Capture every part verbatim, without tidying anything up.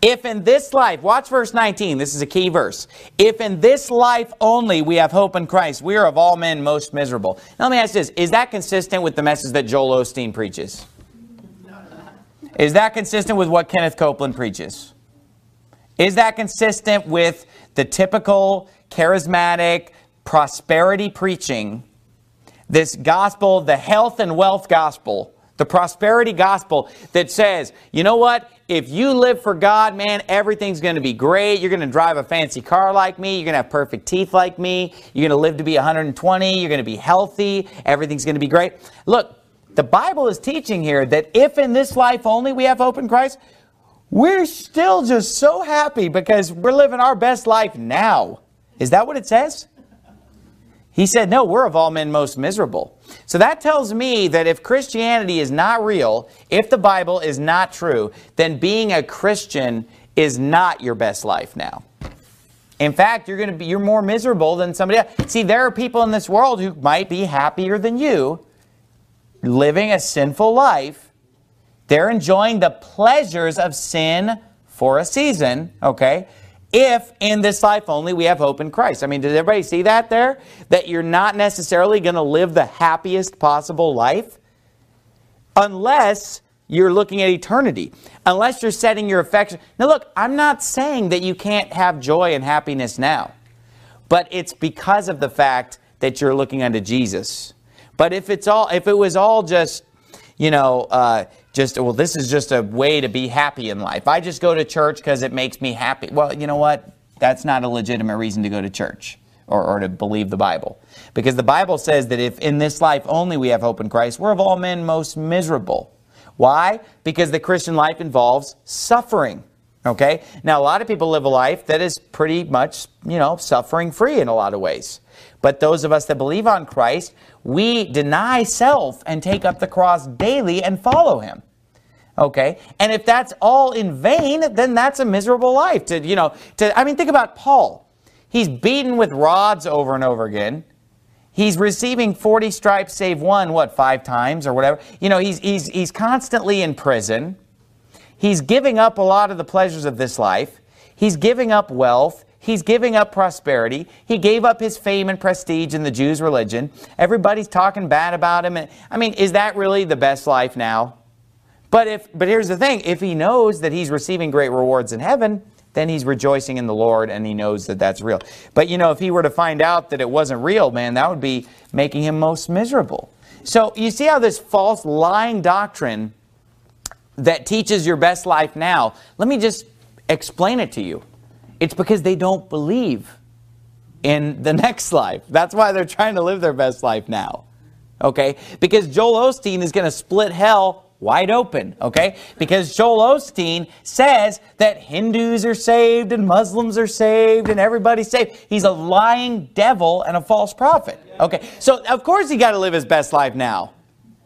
If in this life, watch verse nineteen, this is a key verse. If in this life only we have hope in Christ, we are of all men most miserable. Now let me ask this, is that consistent with the message that Joel Osteen preaches? Is that consistent with what Kenneth Copeland preaches? Is that consistent with the typical charismatic prosperity preaching, this gospel, the health and wealth gospel, the prosperity gospel that says, you know what? If you live for God, man, everything's going to be great. You're going to drive a fancy car like me. You're going to have perfect teeth like me. You're going to live to be one hundred twenty. You're going to be healthy. Everything's going to be great. Look, the Bible is teaching here that if in this life only we have hope in Christ, we're still just so happy because we're living our best life now. Is that what it says? He said, no, we're of all men most miserable. So that tells me that if Christianity is not real, if the Bible is not true, then being a Christian is not your best life now. In fact, you're going to be, you're more miserable than somebody else. See, there are people in this world who might be happier than you, living a sinful life. They're enjoying the pleasures of sin for a season, okay? If in this life only we have hope in Christ. I mean, did everybody see that there? That you're not necessarily going to live the happiest possible life unless you're looking at eternity. Unless you're setting your affection. Now look, I'm not saying that you can't have joy and happiness now. But it's because of the fact that you're looking unto Jesus. But if it's all, if it was all just, you know, uh, just, well, this is just a way to be happy in life. I just go to church because it makes me happy. Well, you know what? That's not a legitimate reason to go to church or, or to believe the Bible. Because the Bible says that if in this life only we have hope in Christ, we're of all men most miserable. Why? Because the Christian life involves suffering. Okay? Now, a lot of people live a life that is pretty much, you know, suffering-free in a lot of ways. But those of us that believe on Christ, we deny self and take up the cross daily and follow Him. Okay? And if that's all in vain, then that's a miserable life. To, you know, to, I mean, think about Paul. He's beaten with rods over and over again. He's receiving forty stripes save one, what, five times or whatever. You know, he's, he's, he's constantly in prison. He's giving up a lot of the pleasures of this life. He's giving up wealth. He's giving up prosperity. He gave up his fame and prestige in the Jews' religion. Everybody's talking bad about him. I mean, is that really the best life now? But if, but here's the thing. If he knows that he's receiving great rewards in heaven, then he's rejoicing in the Lord and he knows that that's real. But, you know, if he were to find out that it wasn't real, man, that would be making him most miserable. So you see how this false lying doctrine that teaches your best life now, let me just explain it to you. It's because they don't believe in the next life. That's why they're trying to live their best life now. Okay? Because Joel Osteen is going to split hell wide open. Okay? Because Joel Osteen says that Hindus are saved and Muslims are saved and everybody's saved. He's a lying devil and a false prophet. Okay? So, of course, he got to live his best life now.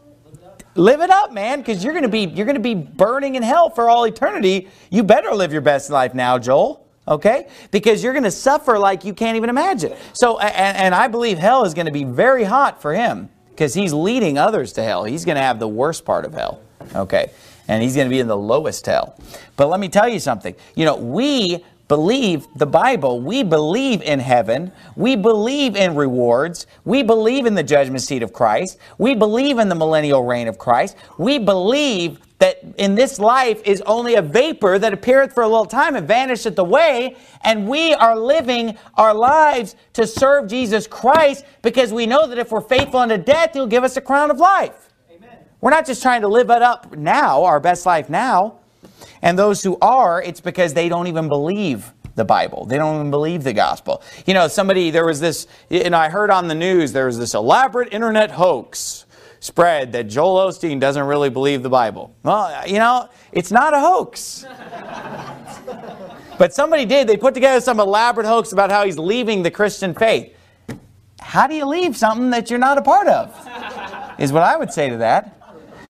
Live it up, man, because you're going to be you're going to be burning in hell for all eternity. You better live your best life now, Joel. Okay? Because you're going to suffer like you can't even imagine. So, and, and I believe hell is going to be very hot for him because he's leading others to hell. He's going to have the worst part of hell. Okay? And he's going to be in the lowest hell. But let me tell you something. You know, we believe the Bible. We believe in heaven. We believe in rewards. We believe in the judgment seat of Christ. We believe in the millennial reign of Christ. We believe that in this life is only a vapor that appeareth for a little time and vanisheth away, and we are living our lives to serve Jesus Christ because we know that if we're faithful unto death, He'll give us a crown of life. Amen. We're not just trying to live it up now, our best life now. And those who are, it's because they don't even believe the Bible. They don't even believe the gospel. You know, somebody, there was this, and I heard on the news, there was this elaborate internet hoax spread that Joel Osteen doesn't really believe the Bible. Well, you know, it's not a hoax. But somebody did. They put together some elaborate hoax about how he's leaving the Christian faith. How do you leave something that you're not a part of? Is what I would say to that.